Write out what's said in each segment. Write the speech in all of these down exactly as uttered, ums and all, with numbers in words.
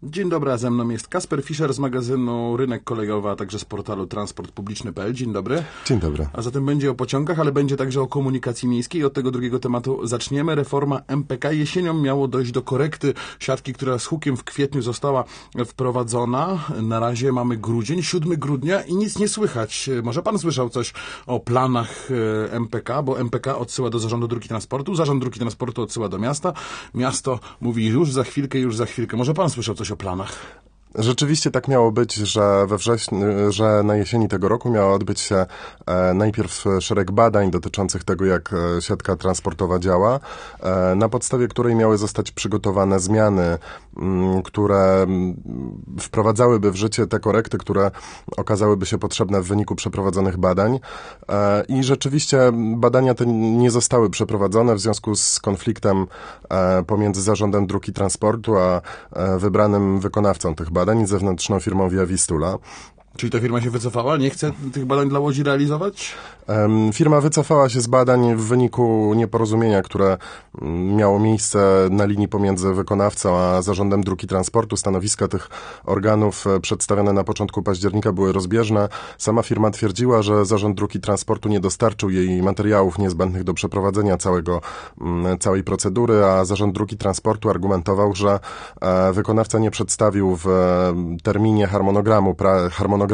Dzień dobry, a ze mną jest Kasper Fischer z magazynu Rynek Kolejowy, a także z portalu transport publiczny kropka p l. Dzień dobry. Dzień dobry. A zatem będzie o pociągach, ale będzie także o komunikacji miejskiej. I od tego drugiego tematu zaczniemy. Reforma M P K. Jesienią miało dojść do korekty siatki, która z hukiem w kwietniu została wprowadzona. Na razie mamy grudzień, siódmego grudnia i nic nie słychać. Może pan słyszał coś o planach M P K, bo M P K odsyła do Zarządu Dróg i Transportu, Zarząd Dróg i Transportu odsyła do miasta. Miasto mówi już za chwilkę, już za chwilkę. Może pan słyszał coś o planach? Rzeczywiście tak miało być, że we wrześniu, że na jesieni tego roku miało odbyć się e, najpierw szereg badań dotyczących tego, jak e, siatka transportowa działa, e, na podstawie której miały zostać przygotowane zmiany, m, które m, wprowadzałyby w życie te korekty, które okazałyby się potrzebne w wyniku przeprowadzonych badań. E, I rzeczywiście badania te nie zostały przeprowadzone w związku z konfliktem e, pomiędzy Zarządem Dróg i Transportu a e, wybranym wykonawcą tych badań, zewnętrzną firmą Via Vistula. Czyli ta firma się wycofała? Nie chce tych badań dla Łodzi realizować? Um, firma wycofała się z badań w wyniku nieporozumienia, które miało miejsce na linii pomiędzy wykonawcą a Zarządem Dróg i Transportu. Stanowiska tych organów przedstawione na początku października były rozbieżne. Sama firma twierdziła, że Zarząd Dróg i Transportu nie dostarczył jej materiałów niezbędnych do przeprowadzenia całego, całej procedury, a Zarząd Dróg i Transportu argumentował, że e, wykonawca nie przedstawił w e, terminie harmonogramu, pra, harmonogramu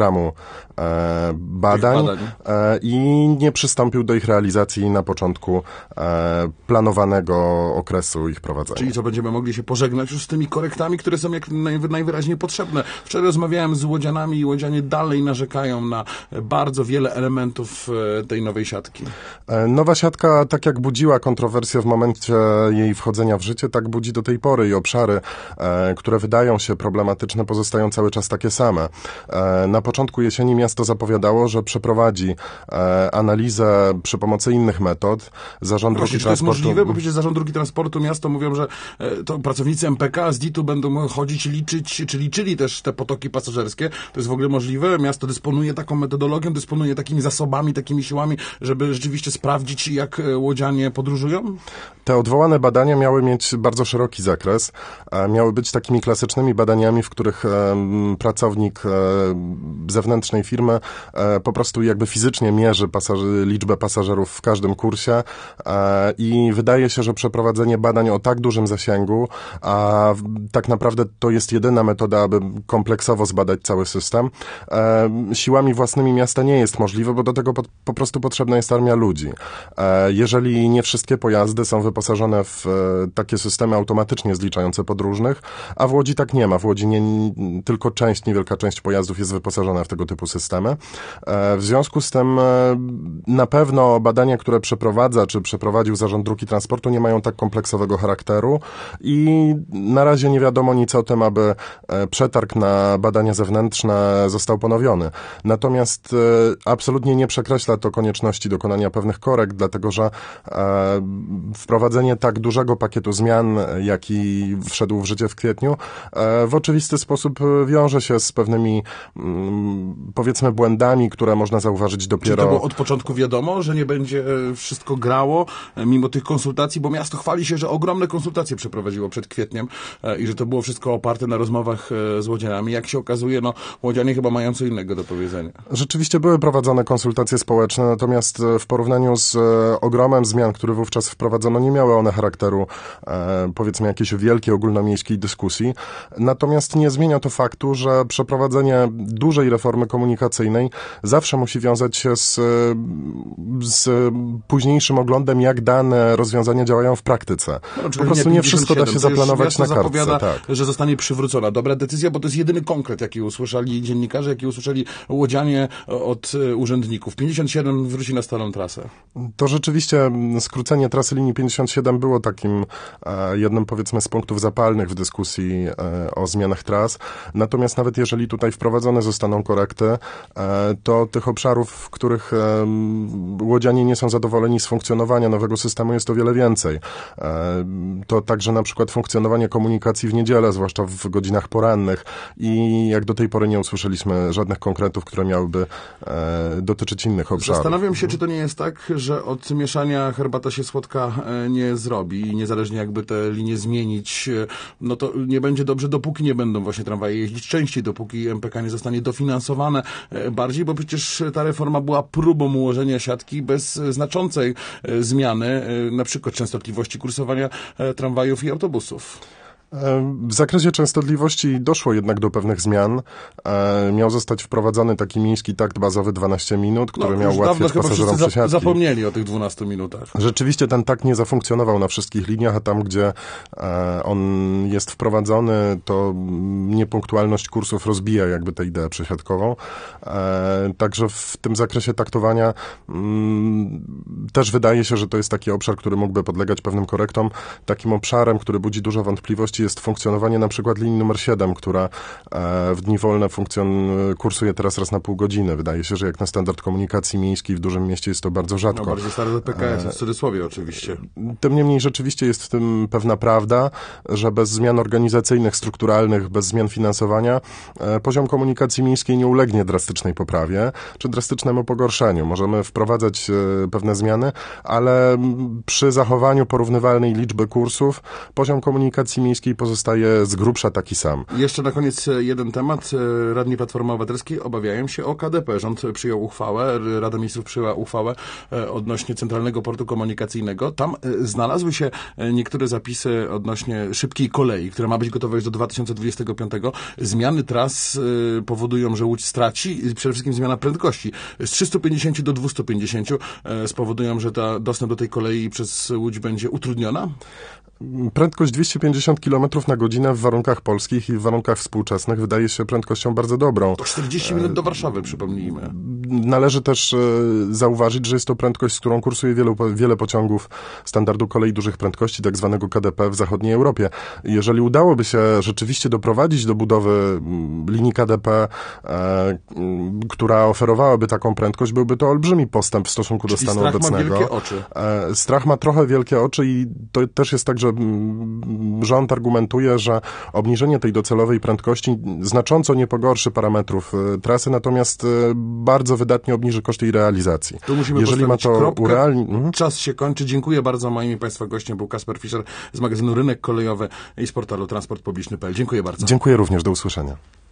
e, badań, badań. E, i nie przystąpił do ich realizacji na początku e, planowanego okresu ich prowadzenia. Czyli co, będziemy mogli się pożegnać już z tymi korektami, które są jak naj, najwyraźniej potrzebne. Wczoraj rozmawiałem z łodzianami i łodzianie dalej narzekają na bardzo wiele elementów e, tej nowej siatki. E, nowa siatka, tak jak budziła kontrowersję w momencie jej wchodzenia w życie, tak budzi do tej pory i obszary, e, które wydają się problematyczne, pozostają cały czas takie same. E, na początku jesieni miasto zapowiadało, że przeprowadzi e, analizę przy pomocy innych metod. Zarząd Dróg i Transportu... to jest możliwe? Bo przecież Zarząd Dróg i Transportu, miasto mówią, że e, to pracownicy M P K z D I T-u będą chodzić, liczyć, czy liczyli też te potoki pasażerskie. To jest w ogóle możliwe? Miasto dysponuje taką metodologią, dysponuje takimi zasobami, takimi siłami, żeby rzeczywiście sprawdzić, jak łodzianie podróżują? Te odwołane badania miały mieć bardzo szeroki zakres. E, miały być takimi klasycznymi badaniami, w których e, pracownik e, zewnętrznej firmy e, po prostu jakby fizycznie mierzy pasaż- liczbę pasażerów w każdym kursie e, i wydaje się, że przeprowadzenie badań o tak dużym zasięgu, a tak naprawdę to jest jedyna metoda, aby kompleksowo zbadać cały system, e, siłami własnymi miasta nie jest możliwe, bo do tego po, po prostu potrzebna jest armia ludzi. E, jeżeli nie wszystkie pojazdy są wyposażone w e, takie systemy automatycznie zliczające podróżnych, a w Łodzi tak nie ma. W Łodzi nie, tylko część, niewielka część pojazdów jest wyposażona w tego typu systemy. E, w związku z tym e, na pewno badania, które przeprowadza, czy przeprowadził Zarząd Dróg i Transportu, nie mają tak kompleksowego charakteru i na razie nie wiadomo nic o tym, aby e, przetarg na badania zewnętrzne został ponowiony. Natomiast e, absolutnie nie przekreśla to konieczności dokonania pewnych korekt, dlatego że e, wprowadzenie tak dużego pakietu zmian, jaki wszedł w życie w kwietniu, e, w oczywisty sposób wiąże się z pewnymi powiedzmy błędami, które można zauważyć dopiero... Czy to było od początku wiadomo, że nie będzie wszystko grało mimo tych konsultacji, bo miasto chwali się, że ogromne konsultacje przeprowadziło przed kwietniem i że to było wszystko oparte na rozmowach z łodzianami. Jak się okazuje, no łodzianie chyba mają co innego do powiedzenia. Rzeczywiście były prowadzone konsultacje społeczne, natomiast w porównaniu z ogromem zmian, które wówczas wprowadzono, nie miały one charakteru e, powiedzmy jakiejś wielkiej ogólnomiejskiej dyskusji. Natomiast nie zmienia to faktu, że przeprowadzenie dużej reformy komunikacyjnej zawsze musi wiązać się z, z późniejszym oglądem, jak dane rozwiązania działają w praktyce. No, po prostu nie wszystko da się zaplanować na kartce. Tak. Że zostanie przywrócona. Dobra decyzja, bo to jest jedyny konkret, jaki usłyszeli dziennikarze, jaki usłyszeli łodzianie od urzędników. pięćdziesiąt siedem wróci na starą trasę. To rzeczywiście skrócenie trasy linii pięćdziesiąt siedem było takim e, jednym, powiedzmy, z punktów zapalnych w dyskusji e, o zmianach tras. Natomiast nawet jeżeli tutaj wprowadzone zostaną dostaną korekty, to tych obszarów, w których łodzianie nie są zadowoleni z funkcjonowania nowego systemu, jest o wiele więcej. To także na przykład funkcjonowanie komunikacji w niedzielę, zwłaszcza w godzinach porannych i jak do tej pory nie usłyszeliśmy żadnych konkretów, które miałyby dotyczyć innych obszarów. Zastanawiam się, czy to nie jest tak, że od mieszania herbata się słodka nie zrobi i niezależnie jakby te linie zmienić, no to nie będzie dobrze, dopóki nie będą właśnie tramwaje jeździć częściej, dopóki M P K nie zostanie dofinansowane bardziej, bo przecież ta reforma była próbą ułożenia siatki bez znaczącej zmiany, na przykład częstotliwości kursowania tramwajów i autobusów. W zakresie częstotliwości doszło jednak do pewnych zmian. Miał zostać wprowadzony taki miejski takt bazowy dwanaście minut, który no, miał ułatwiać pasażerom przesiadki. Zapomnieli o tych dwunastu minutach. Rzeczywiście ten takt nie zafunkcjonował na wszystkich liniach, a tam, gdzie on jest wprowadzony, to niepunktualność kursów rozbija jakby tę ideę przesiadkową. Także w tym zakresie taktowania też wydaje się, że to jest taki obszar, który mógłby podlegać pewnym korektom. Takim obszarem, który budzi dużo wątpliwości, jest funkcjonowanie na przykład linii numer siedem, która w dni wolne funkcjon- kursuje teraz raz na pół godziny. Wydaje się, że jak na standard komunikacji miejskiej w dużym mieście jest to bardzo rzadko. No bardziej stare P K S, w cudzysłowie oczywiście. Tym niemniej rzeczywiście jest w tym pewna prawda, że bez zmian organizacyjnych, strukturalnych, bez zmian finansowania poziom komunikacji miejskiej nie ulegnie drastycznej poprawie, czy drastycznemu pogorszeniu. Możemy wprowadzać pewne zmiany, ale przy zachowaniu porównywalnej liczby kursów poziom komunikacji miejskiej pozostaje z grubsza taki sam. Jeszcze na koniec jeden temat. Radni Platformy Obywatelskiej obawiają się o K D P. Rząd przyjął uchwałę, Rada Ministrów przyjęła uchwałę odnośnie Centralnego Portu Komunikacyjnego. Tam znalazły się niektóre zapisy odnośnie szybkiej kolei, która ma być gotowa już do dwa tysiące dwudziestego piątego. Zmiany tras powodują, że Łódź straci. Przede wszystkim zmiana prędkości. Z trzystu pięćdziesięciu do dwustu pięćdziesięciu spowodują, że ta dostęp do tej kolei przez Łódź będzie utrudniona? Prędkość dwieście pięćdziesiąt kilometrów na godzinę w warunkach polskich i w warunkach współczesnych wydaje się prędkością bardzo dobrą. To czterdzieści minut do Warszawy, przypomnijmy. Należy też zauważyć, że jest to prędkość, z którą kursuje wielu, wiele pociągów standardu kolei dużych prędkości, tak zwanego K D P w zachodniej Europie. Jeżeli udałoby się rzeczywiście doprowadzić do budowy linii K D P, e, która oferowałaby taką prędkość, byłby to olbrzymi postęp w stosunku Czyli do stanu strach obecnego. Ma wielkie oczy. E, strach ma trochę wielkie oczy i to też jest tak, że rząd argumentuje, że obniżenie tej docelowej prędkości znacząco nie pogorszy parametrów trasy, natomiast bardzo wydatnie obniży koszty jej realizacji. Tu musimy Jeżeli ma to kropkę. urealnić... Mhm. Czas się kończy. Dziękuję bardzo. Moim Państwa gościem był Kasper Fischer z magazynu Rynek Kolejowy i z portalu transport publiczny kropka p l. Dziękuję bardzo. Dziękuję również. Do usłyszenia.